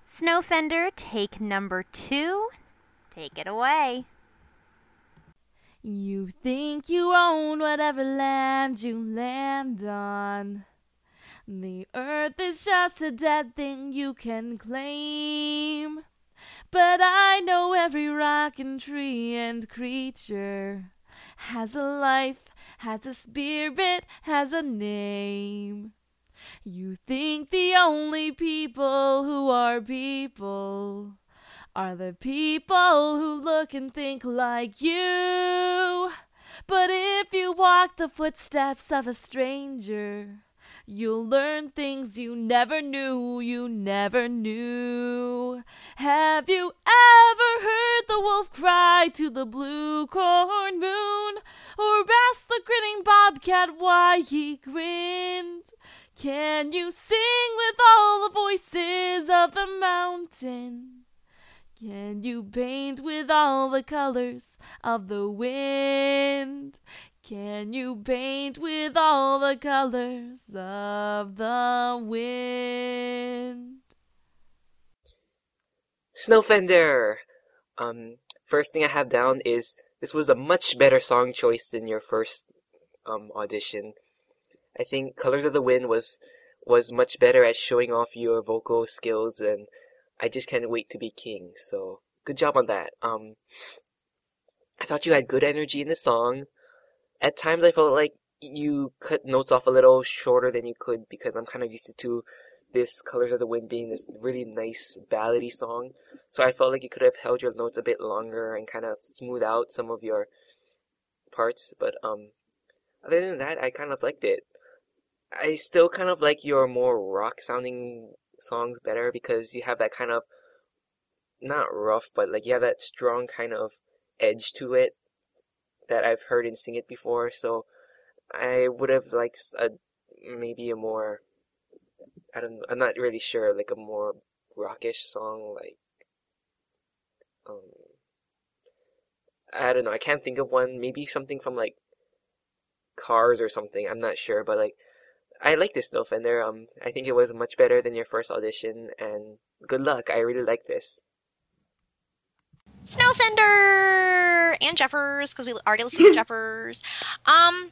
Snowfender, take number 2. Take it away. You think you own whatever land you land on. The earth is just a dead thing you can claim. But I know every rock and tree and creature has a life, has a spirit, has a name. You think the only people who are people are the people who look and think like you. But if you walk the footsteps of a stranger, you'll learn things you never knew, you never knew. Have you ever heard the wolf cry to the blue corn moon? Or ask the grinning bobcat why he grinned? Can you sing with all the voices of the mountain? Can you paint with all the colors of the wind? Can you paint with all the colors of the wind? Snowfender! First thing I have down is this was a much better song choice than your first audition. I think Colors of the Wind was much better at showing off your vocal skills, and I just can't wait to be king. So good job on that. I thought you had good energy in the song. At times I felt like you cut notes off a little shorter than you could because I'm kind of used to this Colors of the Wind being this really nice ballady song. So I felt like you could have held your notes a bit longer and kind of smooth out some of your parts. But other than that, I kind of liked it. I still kind of like your more rock sounding songs better because you have that kind of, not rough, but like you have that strong kind of edge to it that I've heard in Sing It before. So I would have liked maybe a more, I'm not really sure, like a more rockish song, like I don't know, I can't think of one. Maybe something from like Cars or something. I'm not sure, but like I like this Snowfender. I think it was much better than your first audition, and good luck. I really like this. Snowfender and Jeffers, because we already listened to Jeffers. I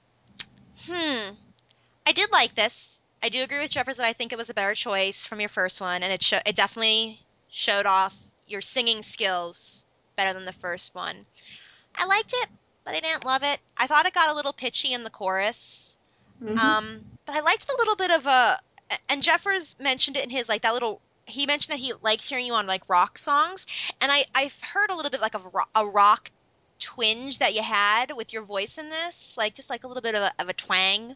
did like this. I do agree with Jeffers that I think it was a better choice from your first one, and it definitely showed off your singing skills better than the first one. I liked it, but I didn't love it. I thought it got a little pitchy in the chorus. But I liked the little bit of and Jeffers mentioned it in his, like, that little, he mentioned that he likes hearing you on, like, rock songs, and I've heard a little bit, like, of a rock twinge that you had with your voice in this, like, just, like, a little bit of a twang.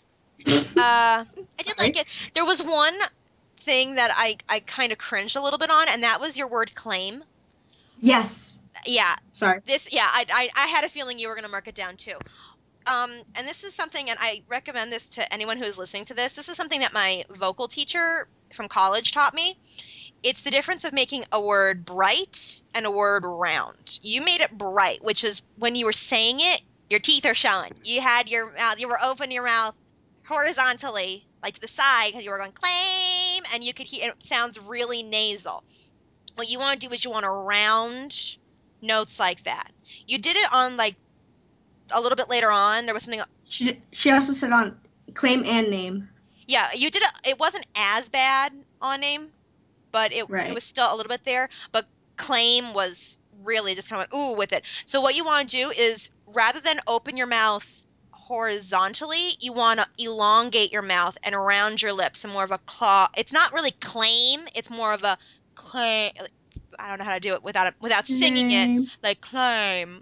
I did like it. There was one thing that I kind of cringed a little bit on, and that was your word claim. Yes. Yeah. Sorry. I had a feeling you were going to mark it down, too. And this is something, and I recommend this to anyone who is listening to this. This is something that my vocal teacher from college taught me. It's the difference of making a word bright and a word round. You made it bright, which is when you were saying it, your teeth are showing. You had your mouth, you were opening your mouth horizontally, like to the side, because you were going claim, and you could hear it sounds really nasal. What you want to do is you want to round notes like that. You did it on, like, a little bit later on. There was something. She also said on claim and name. Yeah, you did it. It wasn't as bad on name, but it was still a little bit there. But claim was really just kind of ooh with it. So what you want to do is, rather than open your mouth horizontally, you want to elongate your mouth and round your lips and more of a claw. It's not really claim. It's more of a claim. I don't know how to do it without singing it. Like climb.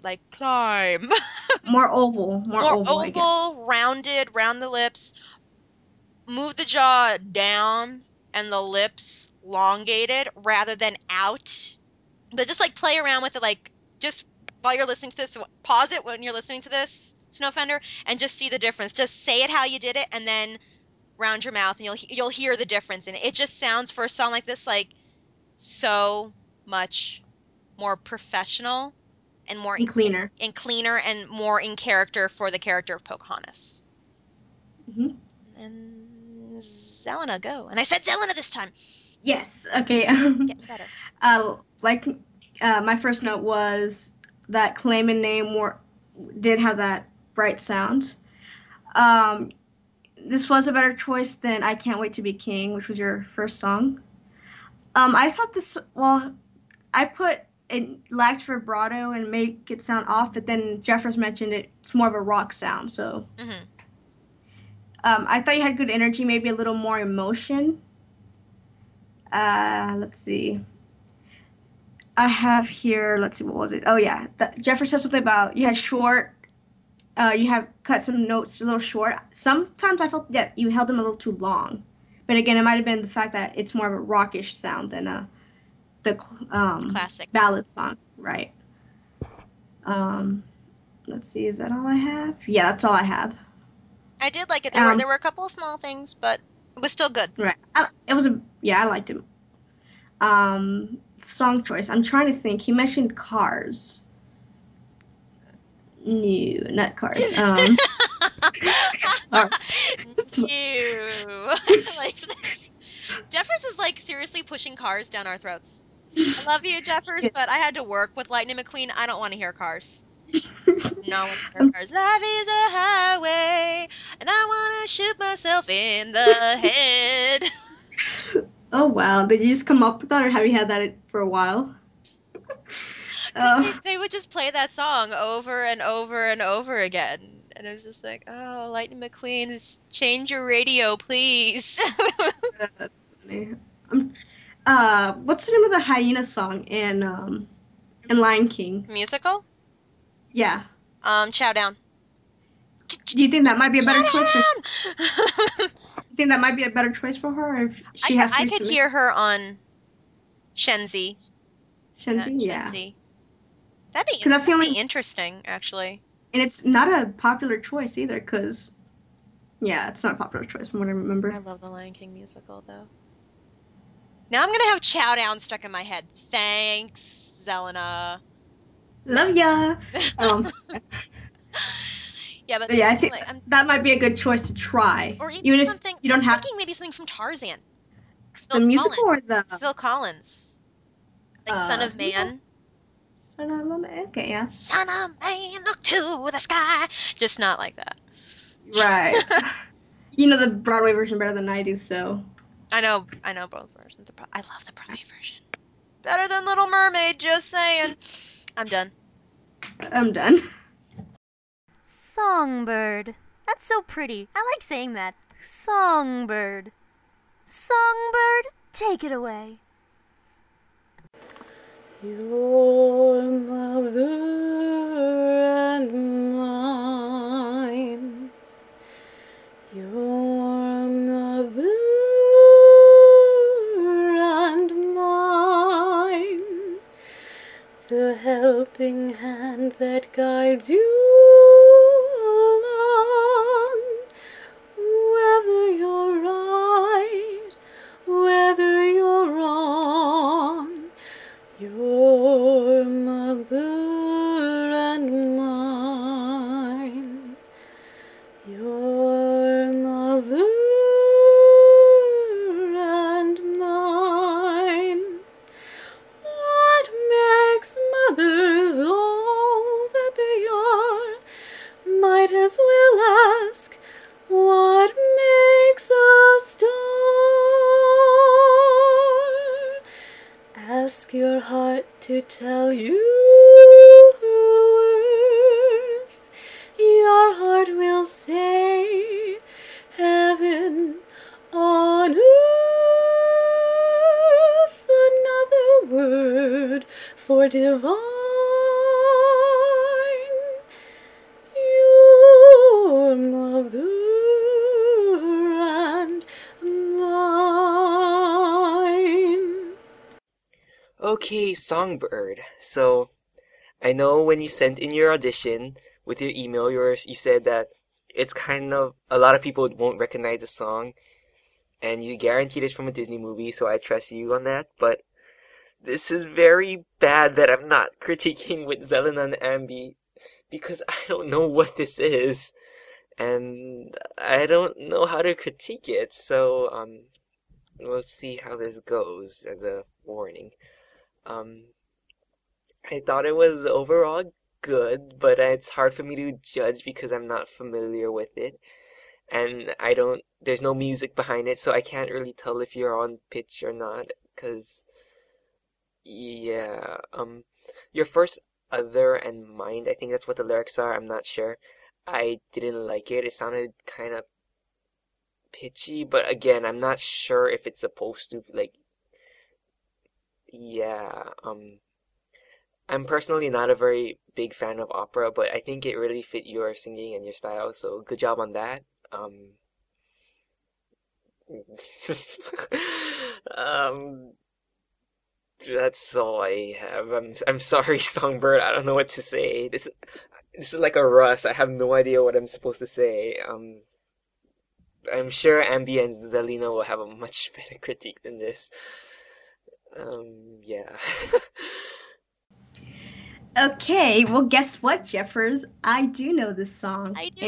More oval. More oval, rounded, round the lips. Move the jaw down and the lips elongated rather than out. But just like play around with it, like just while you're listening to this. Pause it when you're listening to this, Snowfender, and just see the difference. Just say it how you did it, and then round your mouth, and you'll hear the difference. And it just sounds, for a song like this, like so much more professional and more cleaner and more in character for the character of Pocahontas. Mm-hmm. And Zelena, go. And I said Zelena this time. Yes. Okay. Getting better. Like my first note was that Claim and Name did have that bright sound. This was a better choice than I Can't Wait to Be King, which was your first song. I thought I put it lacked vibrato and make it sound off, but then Jeffers mentioned it's more of a rock sound, so. Mm-hmm. I thought you had good energy, maybe a little more emotion. Let's see. I have here, let's see, what was it? Oh, yeah. Jeffers said something about you have cut some notes a little short. Sometimes I felt that you held them a little too long. But again, it might have been the fact that it's more of a rockish sound than the Classic ballad song, right? Let's see, is that all I have? Yeah, that's all I have. I did like it. There were a couple of small things, but it was still good. Right. I liked it. Song choice. I'm trying to think. He mentioned Cars. No, not Cars. Sorry. Ew. Like, Jeffers is like seriously pushing Cars down our throats. I love you, Jeffers, but I had to work with Lightning McQueen. I don't want to hear Cars. No one to hear Cars. Life is a highway, and I want to shoot myself in the head. Oh wow! Did you just come up with that, or have you had that for a while? They would just play that song over and over and over again, and it was just like, oh, Lightning McQueen, change your radio, please. That's funny. What's the name of the hyena song in Lion King? Musical? Yeah. Chow Down. Do you think that might be a better choice? Down! You think that might be a better choice for her if she has to? I could hear her on Shenzi. Shenzi, yeah. That'd be, that's the only interesting, actually. And it's not a popular choice either, because it's not a popular choice from what I remember. I love the Lion King musical, though. Now I'm gonna have Chow Down stuck in my head. Thanks, Zelena. Love ya. Yeah, but I think that might be a good choice to try. Or even something. If you don't have thinking maybe something from Tarzan. The musical or the Phil Collins, like Son of Man. Son of Man. Okay, yeah. Son of Man, look to the sky. Just not like that. Right. You know the Broadway version better than I do, so. I know both versions. I love the Broadway version. Better than Little Mermaid, just saying. I'm done. Songbird. That's so pretty. I like saying that. Songbird. Songbird, take it away. Your mother and mine. Your mother and mine. The helping hand that guides you along, whether you're right, whether you're wrong. Your mother and mine. Your mother and mine. What makes mothers all that they are? Might as well ask, what makes a star? Ask your heart to tell you worth. Your heart will say, heaven on earth. Another word for divine. Your mother and mine. Okay, Songbird. So, I know when you sent in your audition with your email, you said that it's kind of, a lot of people won't recognize the song, and you guaranteed it's from a Disney movie, so I trust you on that, but this is very bad that I'm not critiquing with Zelena and Ambi, because I don't know what this is, and I don't know how to critique it, so, we'll see how this goes as a warning. Um, I thought it was overall good, but it's hard for me to judge because I'm not familiar with it. And there's no music behind it, so I can't really tell if you're on pitch or not. Cause, yeah, your first other and mind, I think that's what the lyrics are, I'm not sure. I didn't like it. It sounded kind of pitchy, but again, I'm not sure if it's supposed to, like, yeah, I'm personally not a very big fan of opera, but I think it really fit your singing and your style, so good job on that. Um, that's all I have. I'm sorry, Songbird. I don't know what to say. This is like a Russ. I have no idea what I'm supposed to say. I'm sure Ambi and Zelina will have a much better critique than this. Yeah. Okay, well, guess what, Jeffers? I do know this song, I do. and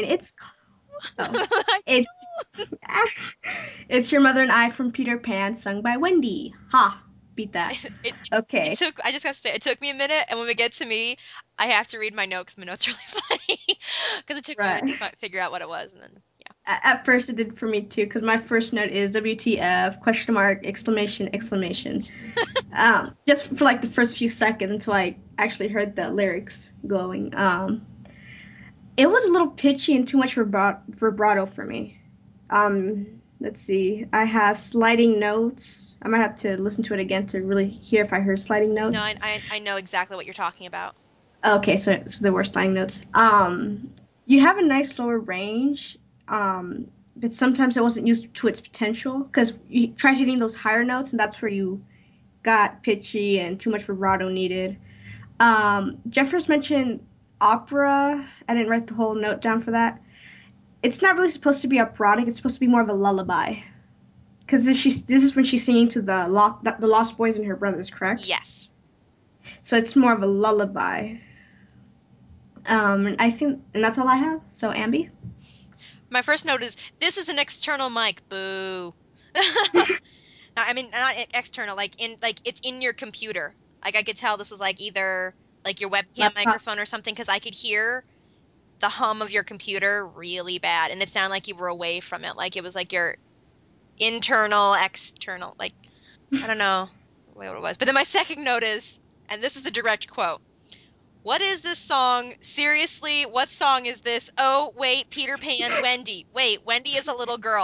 it's it's Your Mother and I from Peter Pan, sung by Wendy. Ha, beat that. Okay. I just gotta say, it took me a minute, and when we get to me, I have to read my notes because my notes are really funny. Because it took me a minute to figure out what it was, and then, yeah. At first, it did for me too, because my first note is WTF, question mark, exclamation, exclamation. Just for like the first few seconds until I actually heard the lyrics going. It was a little pitchy and too much vibrato for me. Let's see. I have sliding notes. I might have to listen to it again to really hear if I heard sliding notes. No, I know exactly what you're talking about. Okay, so there were sliding notes. You have a nice lower range, but sometimes it wasn't used to its potential because you tried hitting those higher notes, and that's where you got pitchy and too much vibrato needed. Jeffers mentioned opera. I didn't write the whole note down for that. It's not really supposed to be operatic. It's supposed to be more of a lullaby. Because this is when she's singing to the Lost Boys and her brothers, correct? Yes. So it's more of a lullaby. And that's all I have. So, Ambi? My first note is, this is an external mic. Boo. I mean, not external, like it's in your computer. Like I could tell this was like either like your webcam microphone or something, because I could hear the hum of your computer really bad, and it sounded like you were away from it, like it was like your internal, external, like I don't know what it was. But then my second note is, and this is a direct quote: "What is this song? Seriously, what song is this? Oh wait, Peter Pan, Wendy. Wait, Wendy is a little girl. ...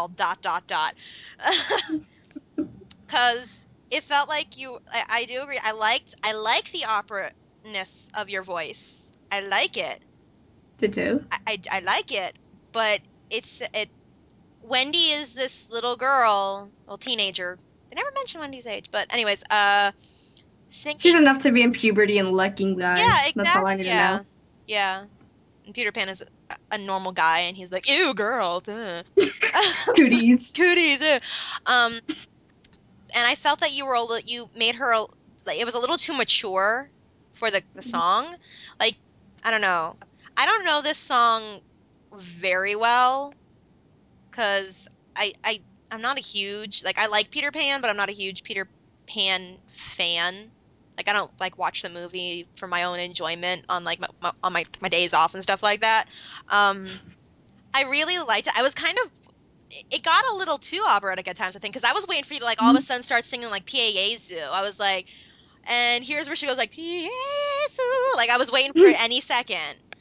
Because it felt like you. I do agree. I like the opera-ness of your voice. I like it. Did I like it, but Wendy is this little girl, well, teenager. They never mention Wendy's age, but anyways, singing. She's enough to be in puberty and liking guys. Yeah, exactly. That's all I need to know. Yeah. And Peter Pan is a normal guy, and he's like, ew, girl. Cooties. Cooties. And I felt that you made her, like, it was a little too mature for the song. Like, I don't know. I don't know this song very well, because I'm not a huge, like, I like Peter Pan, but I'm not a huge Peter Pan fan. Like, I don't, like, watch the movie for my own enjoyment on, like, my days off and stuff like that. I really liked it. I was kind of, it got a little too operatic at times, I think, because I was waiting for you to, like, all of a sudden start singing, like, Pieyesu. I was like, and here's where she goes, like, Pieyesu. Like, I was waiting for it any second.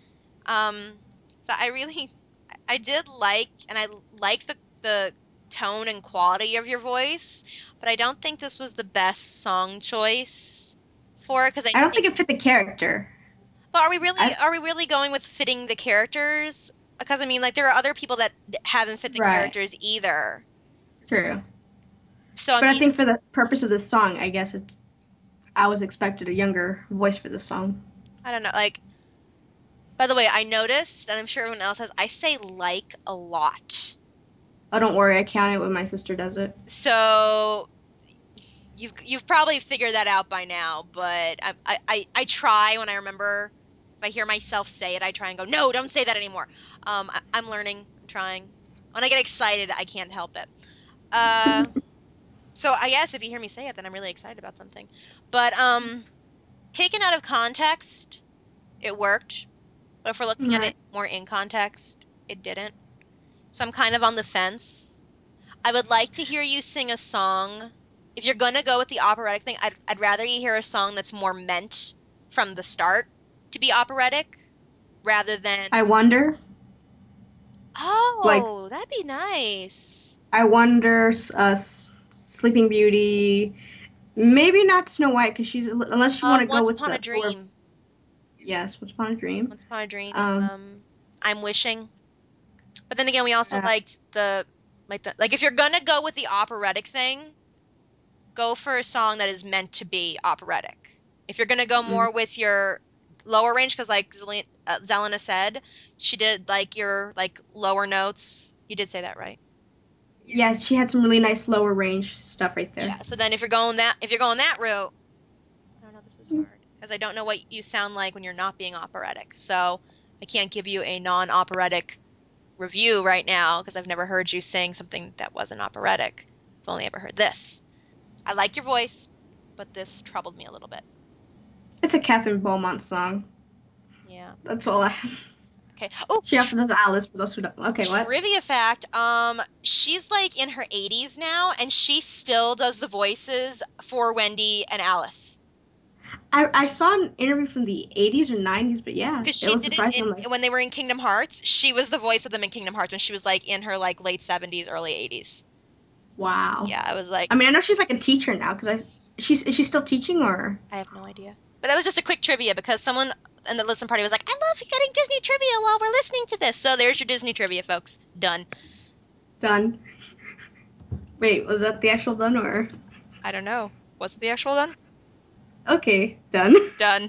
So I did like, and I like the tone and quality of your voice, but I don't think this was the best song choice for it, because I don't think it fit the character. But are we really going with fitting the characters? Because I mean, like, there are other people that haven't fit the characters either. True. So I think for the purpose of this song, I guess I was expected a younger voice for this song. I don't know, like. By the way, I noticed, and I'm sure everyone else has, I say like a lot. Oh, don't worry, I count it when my sister does it. So you've probably figured that out by now, but I try when I remember, if I hear myself say it, I try and go, no, don't say that anymore. I'm learning, I'm trying. When I get excited, I can't help it. So I guess if you hear me say it, then I'm really excited about something. But taken out of context, it worked. But if we're looking at Right. it more in context, it didn't. So I'm kind of on the fence. I would like to hear you sing a song. If you're gonna go with the operatic thing, I'd rather you hear a song that's more meant from the start to be operatic, rather than I wonder. Like, oh, that'd be nice. I wonder, Sleeping Beauty. Maybe not Snow White, because unless you want to go Once with Upon the a Dream. Yes, Once Upon a Dream. Once Upon a Dream. Um, I'm Wishing. But then again, we also Yeah. liked like if you're gonna go with the operatic thing, go for a song that is meant to be operatic. If you're gonna go more with your lower range, because like Zelena said, she did like your like lower notes. You did say that, right? Yeah, she had some really nice lower range stuff right there. Yeah. So then if you're going that route, I don't know. This is hard because I don't know what you sound like when you're not being operatic. So I can't give you a non-operatic review right now because I've never heard you sing something that wasn't operatic. I've only ever heard this. I like your voice, but this troubled me a little bit. It's a Catherine Beaumont song. Yeah. That's all I have. Okay. Oh, She also does Alice, for those who don't. Okay, what? trivia fact, she's like in her 80s now, and she still does the voices for Wendy and Alice. I saw an interview from the 80s or 90s, but yeah, Because it she was did surprising. it when they were in Kingdom Hearts. She was the voice of them in Kingdom Hearts when she was like in her like late 70s, early 80s. Wow. Yeah, I was like, I mean, I know she's like a teacher now, is she still teaching, or? I have no idea. But that was just a quick trivia because someone in the listen party was like, I love getting Disney trivia while we're listening to this. So there's your Disney trivia, folks. Done. Done. Wait, was that the actual done, or? I don't know. Was it the actual done? Okay, done. Done.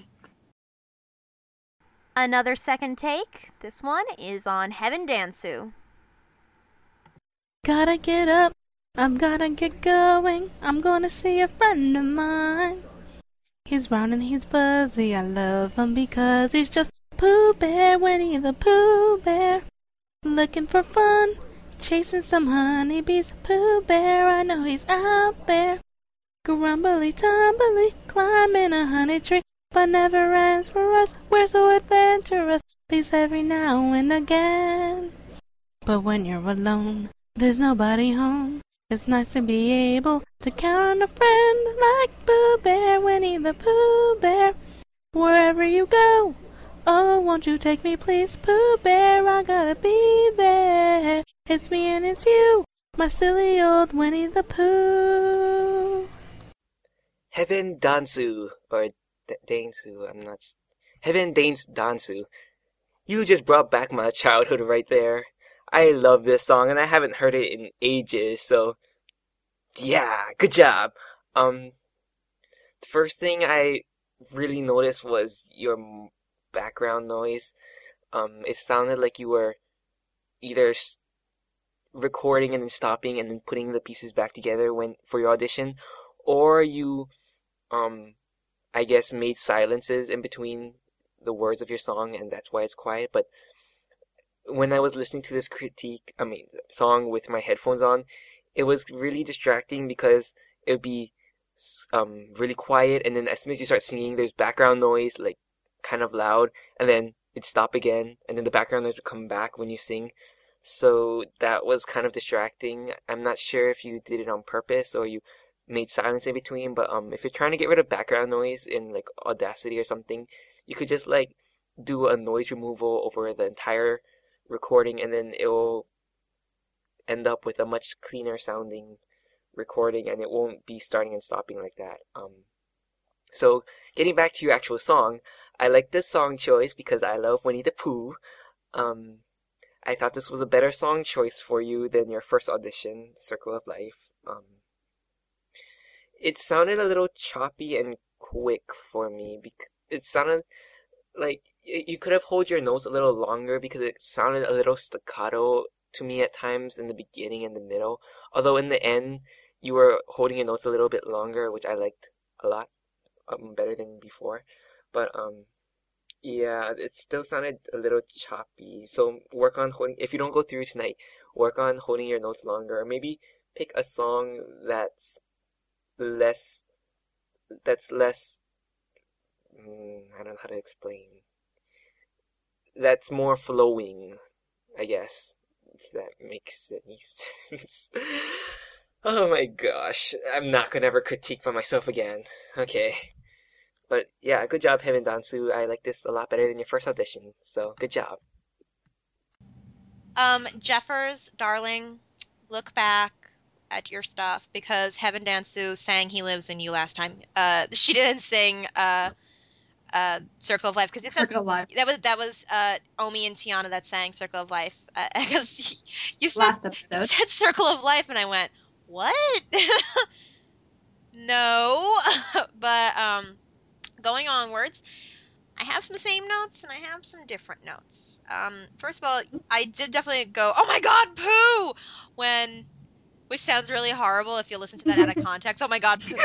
Another second take. This one is on Heaven Dansu. Gotta get up, I'm gonna get going. I'm gonna see a friend of mine. He's round and he's fuzzy, I love him because he's just Pooh Bear, Winnie the Pooh Bear. Looking for fun, chasing some honeybees. Pooh Bear, I know he's out there. Grumbly tumbly, climbing a honey tree, but never ends for us. We're so adventurous, leaves every now and again. But when you're alone, there's nobody home. It's nice to be able to count on a friend like Pooh Bear, Winnie the Pooh Bear. Wherever you go, oh, won't you take me please, Pooh Bear, I gotta be there. It's me and it's you, my silly old Winnie the Pooh. Heaven Dansu, or Dansu, I'm not... Heaven Dansu. You just brought back my childhood right there. I love this song, and I haven't heard it in ages, so... Yeah, good job! The first thing I really noticed was your background noise. It sounded like you were either recording and then stopping and then putting the pieces back together for your audition, or you I guess made silences in between the words of your song, and that's why it's quiet. But when I was listening to this song with my headphones on, it was really distracting because it would be really quiet, and then as soon as you start singing, there's background noise, like kind of loud, and then it'd stop again, and then the background noise would come back when you sing. So that was kind of distracting. I'm not sure if you did it on purpose or you made silence in between, but if you're trying to get rid of background noise in like Audacity or something, you could just like do a noise removal over the entire recording, and then it'll end up with a much cleaner sounding recording, and it won't be starting and stopping like that. So getting back to your actual song, I like this song choice because I love Winnie the Pooh. I thought this was a better song choice for you than your first audition, Circle of Life. It sounded a little choppy and quick for me. It sounded like you could have held your notes a little longer because it sounded a little staccato to me at times in the beginning and the middle. Although in the end, you were holding your notes a little bit longer, which I liked a lot, better than before. But yeah, it still sounded a little choppy. So work on holding. If you don't go through tonight, work on holding your notes longer. Or maybe pick a song that's less. That's less. I don't know how to explain. That's more flowing, I guess. If that makes any sense. Oh my gosh, I'm not gonna ever critique by myself again. Okay. But yeah, good job, Heaven Dansu. I like this a lot better than your first audition, so good job. Jeffers, darling, look back at your stuff because Heaven Dansu sang "He Lives in You" last time. She didn't sing "Circle of Life" because Circle of Life. that was Omi and Tiana that sang "Circle of Life" because you Last you episode. said "Circle of Life" and I went, what? No. But going onwards, I have some same notes and I have some different notes. First of all, I did definitely go, oh my god, poo! Which sounds really horrible if you listen to that out of context. Oh my god, poo.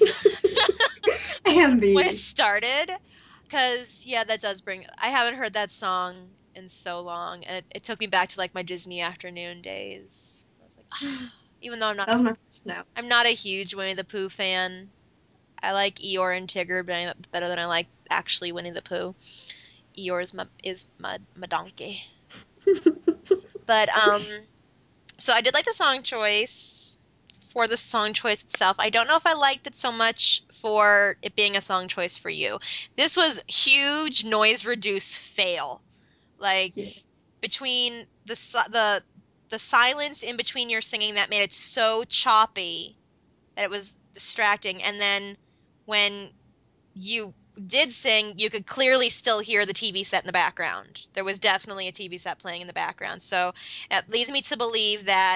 Ambi. When it started. Because, yeah, that does bring... I haven't heard that song in so long, and it took me back to, like, my Disney afternoon days. I was like, even though That was my first note. I'm not a huge Winnie the Pooh fan. I like Eeyore and Tigger better than I like actually Winnie the Pooh. Eeyore is my donkey. But, so I did like the song choice for the song choice itself. I don't know if I liked it so much for it being a song choice for you. This was huge noise reduce fail. Like, between the silence in between your singing that made it so choppy that it was distracting, and then when you did sing, you could clearly still hear the TV set in the background. There was definitely a TV set playing in the background. So it leads me to believe that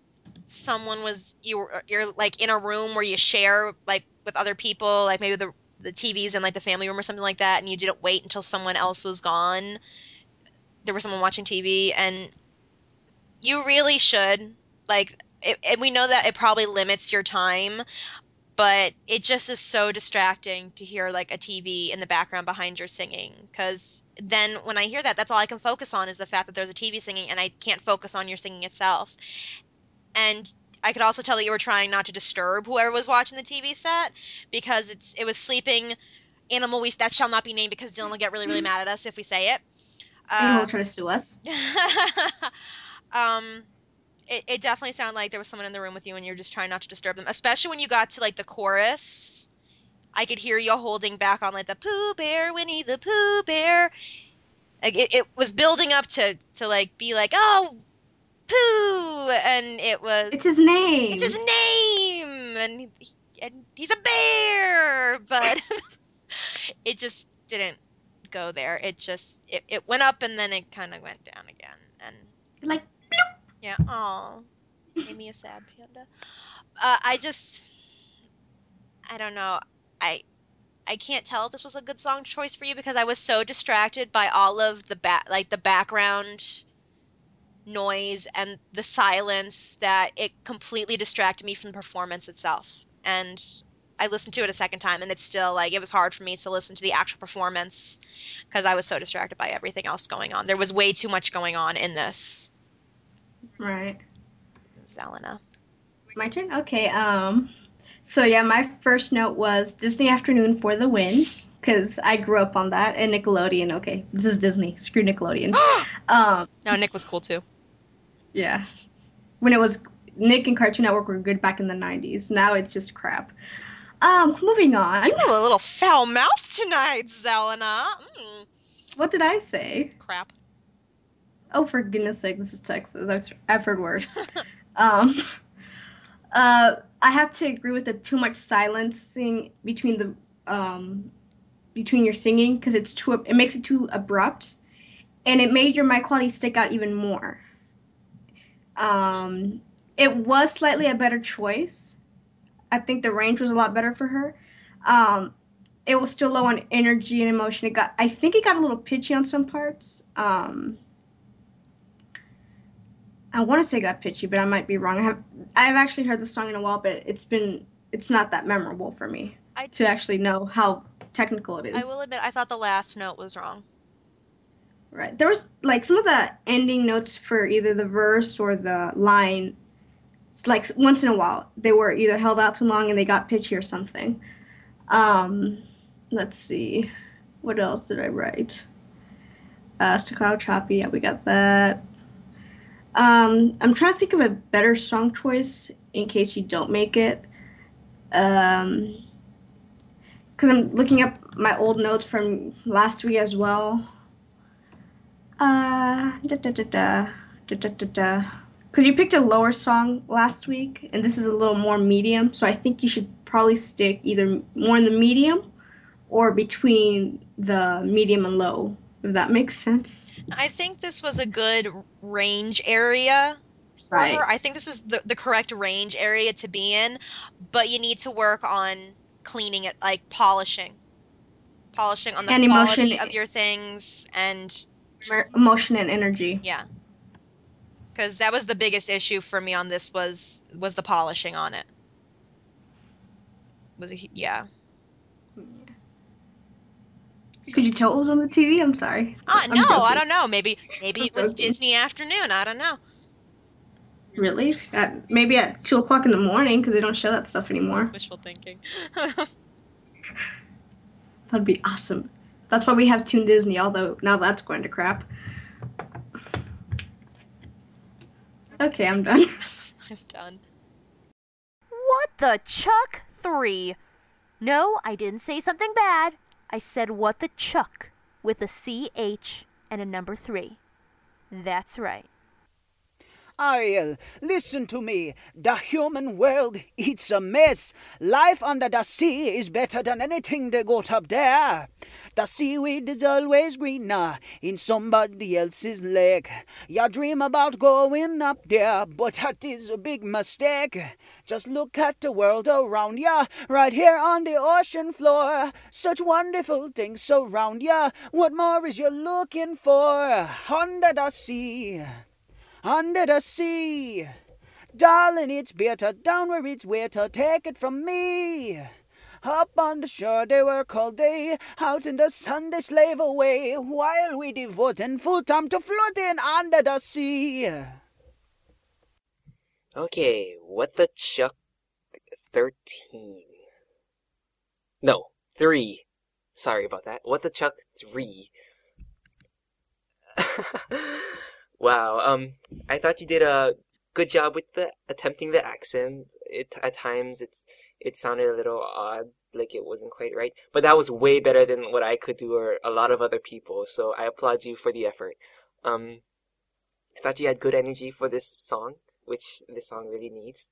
you're like in a room where you share like with other people, like maybe the TV's in like the family room or something like that, and you didn't wait until someone else was gone. There was someone watching TV, and you really should and we know that it probably limits your time, but it just is so distracting to hear like a TV in the background behind your singing, because then when I hear that, that's all I can focus on is the fact that there's a TV singing, and I can't focus on your singing itself. And I could also tell that you were trying not to disturb whoever was watching the TV set, because it was sleeping animal that shall not be named, because Dylan will get really, really mad at us if we say it. And he'll try to sue us. It definitely sounded like there was someone in the room with you and you're just trying not to disturb them, especially when you got to like the chorus. I could hear you holding back on like the Pooh Bear, Winnie the Pooh Bear. Like it was building up to like be like, oh, Pooh, and it's his name. It's his name, and he's a bear, but it just didn't go there. It went up and then it kind of went down again, and like. Yeah, aw. Made me a sad panda. I don't know. I can't tell if this was a good song choice for you because I was so distracted by all of the background noise and the silence that it completely distracted me from the performance itself. And I listened to it a second time, and it's still like it was hard for me to listen to the actual performance because I was so distracted by everything else going on. There was way too much going on in this. Right. Zelena. My turn? Okay, so yeah, my first note was Disney Afternoon for the win, because I grew up on that, and Nickelodeon. Okay, this is Disney. Screw Nickelodeon. No, Nick was cool too. Yeah. When it was, Nick and Cartoon Network were good back in the 90s. Now it's just crap. Moving on. You have a little foul mouth tonight, Zelena. What did I say? Crap. Oh, for goodness sake, this is Texas. I've heard worse. I have to agree with the too much silencing between your singing, because it makes it too abrupt, and it made your mic quality stick out even more. It was slightly a better choice. I think the range was a lot better for her. It was still low on energy and emotion. I think it got a little pitchy on some parts. I want to say it got pitchy, but I might be wrong. I've actually heard the song in a while, but it's not that memorable for me to actually know how technical it is. I will admit, I thought the last note was wrong. Right. There was, like, some of the ending notes for either the verse or the line It's like once in a while they were either held out too long and they got pitchy or something. Let's see, what else did I write? Staccato choppy, yeah, we got that. I'm trying to think of a better song choice in case you don't make it. Because I'm looking up my old notes from last week as well. Because you picked a lower song last week, and this is a little more medium, so I think you should probably stick either more in the medium or between the medium and low, if that makes sense. I think this was a good range area for Right. her. I think this is the correct range area to be in, but you need to work on cleaning it, like polishing on the And quality emotion. of your things, and Emotion and energy. yeah, because that was the biggest issue for me on this was the polishing on it. Yeah. Could you tell it was on the TV? I'm sorry. No, I'm I joking. don't know. Maybe it was joking. Disney afternoon. I don't know. Really? Maybe at 2 o'clock in the morning, because they don't show that stuff anymore. Wishful thinking. That'd be awesome. That's why we have Toon Disney, although now that's going to crap. Okay, I'm done. I'm done. What the Chuck 3? No, I didn't say something bad. I said what the Chuck with a CH and a number 3. That's right. Ariel, listen to me. The human world, it's a mess. Life under the sea is better than anything they got up there. The seaweed is always greener in somebody else's lake. You dream about going up there, but that is a big mistake. Just look at the world around ya, right here on the ocean floor. Such wonderful things surround ya. What more is you looking for? Under the sea. Under the sea, darling, it's better down where it's wetter. Take it from me. Up on the shore they work all day, out in the sun they slave away, while we devoting full time to floating under the sea. Okay, what the Chuck 13? No, 3. Sorry about that. What the Chuck 3? Wow, I thought you did a good job with attempting the accent. At times it sounded a little odd, like it wasn't quite right, but that was way better than what I could do or a lot of other people. So I applaud you for the effort. I thought you had good energy for this song, which this song really needs.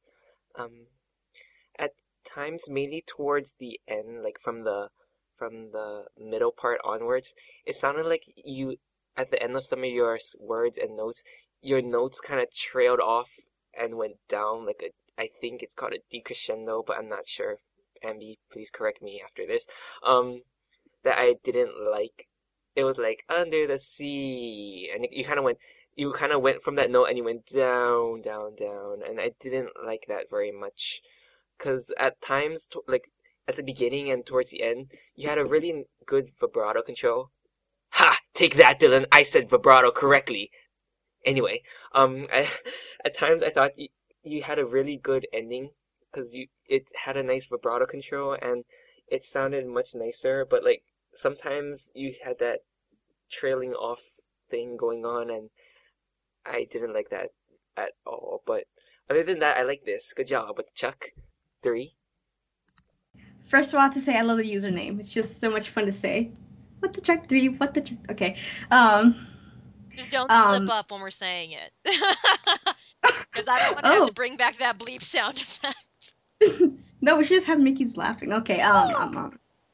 At times, mainly towards the end, like from the middle part onwards, it sounded like you. At the end of some of your words and notes, your notes kind of trailed off and went down like I think it's called a decrescendo, but I'm not sure. Ambi, please correct me after this. That I didn't like. It was like under the sea, and you kind of went from that note and you went down, down, down, and I didn't like that very much, because at times, like at the beginning and towards the end, you had a really good vibrato control. Ha! Take that, Dylan. I said vibrato correctly. Anyway, at times I thought you had a really good ending because it had a nice vibrato control and it sounded much nicer. But like sometimes you had that trailing off thing going on, and I didn't like that at all. But other than that, I like this. Good job with Chuck 3. First of all, I have to say I love the username. It's just so much fun to say. What the Chuck 3? What the Chuck? Okay. Just don't slip up when we're saying it. Because I don't want to have to bring back that bleep sound effect. No, we should just have Mickey's laughing. Okay. Oh.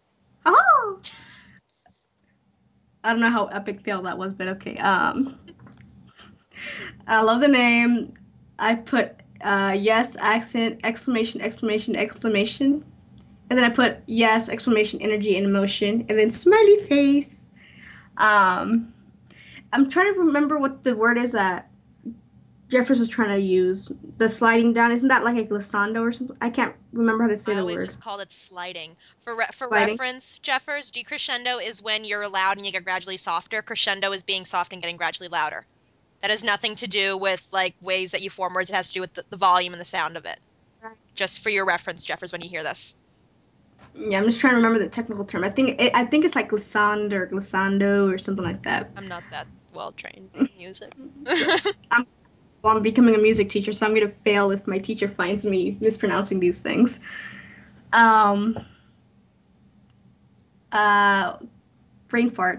I don't know how epic fail that was, but okay. I love the name. I put yes, accent, exclamation, exclamation, exclamation. And then I put yes, exclamation, energy, and emotion. And then smiley face. I'm trying to remember what the word is that Jeffers was trying to use. The sliding down. Isn't that like a glissando or something? I can't remember how to say the word. I always just called it sliding. For Sliding. reference, Jeffers, decrescendo is when you're loud and you get gradually softer. Crescendo is being soft and getting gradually louder. That has nothing to do with like ways that you form words. It has to do with the volume and the sound of it. Right. Just for your reference, Jeffers, when you hear this. Yeah, I'm just trying to remember the technical term. I think it's like glissando or glissando or something like that. I'm not that well trained in music. Well, I'm becoming a music teacher, so I'm gonna fail if my teacher finds me mispronouncing these things. Brain fart.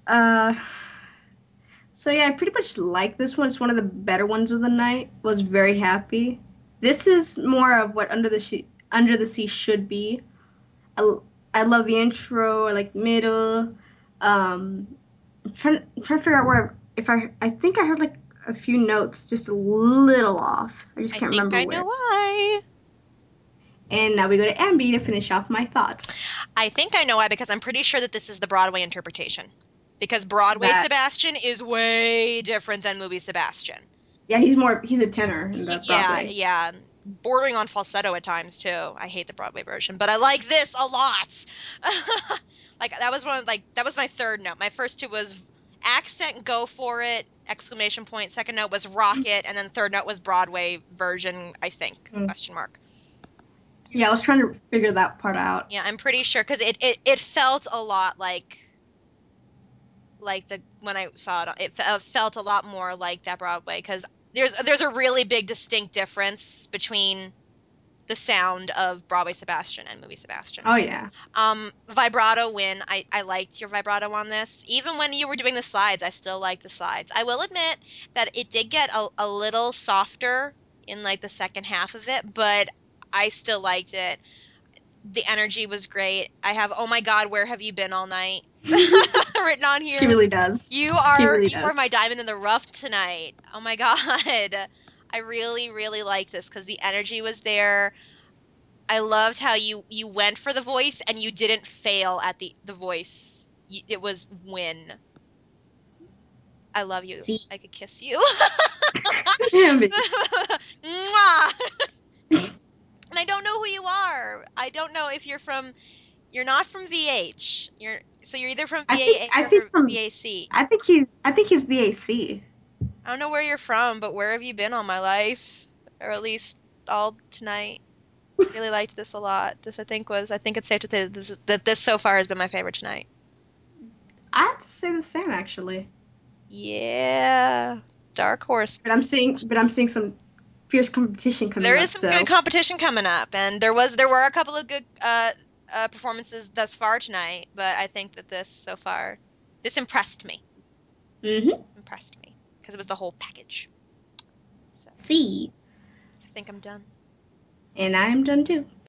So yeah, I pretty much like this one. It's one of the better ones of the night. Was very happy. This is more of what Under the Sea should be. I love the intro. I like the middle. I'm trying to figure out where I think I heard like a few notes just a little off. I just can't remember I think I know why. And now we go to Ambi to finish off my thoughts. I think I know why, because I'm pretty sure that this is the Broadway interpretation. Because Broadway Sebastian is way different than movie Sebastian. Yeah, he's a tenor in the Broadway. Yeah. Bordering on falsetto at times too. I hate the Broadway version, but I like this a lot. That was my third note. My first two was accent, go for it, exclamation point. Second note was rocket, and then third note was Broadway version, I think, question mark. Yeah, I was trying to figure that part out. Yeah, I'm pretty sure, because it felt a lot like when I saw it felt a lot more like that Broadway, because there's a really big distinct difference between the sound of Broadway Sebastian and movie Sebastian. Oh yeah. Vibrato win. I liked your vibrato on this. Even when you were doing the slides, I still liked the slides. I will admit that it did get a little softer in like the second half of it, but I still liked it. The energy was great. I have "Oh my God, where have you been all night?" written on here. She really does. You are my diamond in the rough tonight. Oh my God. I really, really liked this because the energy was there. I loved how you went for the voice and you didn't fail at the voice. It was win. I love you. See? I could kiss you. Ambi. Mwah! And I don't know who you are. I don't know if you're not from VH. You're either from VH or from VAC. I think he's VAC. I don't know where you're from, but where have you been all my life? Or at least all tonight. Really liked this a lot. I think it's safe to say that this so far has been my favorite tonight. I have to say the same, actually. Yeah. Dark horse. But I'm seeing some fierce competition coming up. There is some good competition coming up, and there were a couple of good performances thus far tonight, but I think that this impressed me. Mm-hmm. It impressed me because it was the whole package. So See. I think I'm done. And I'm done too.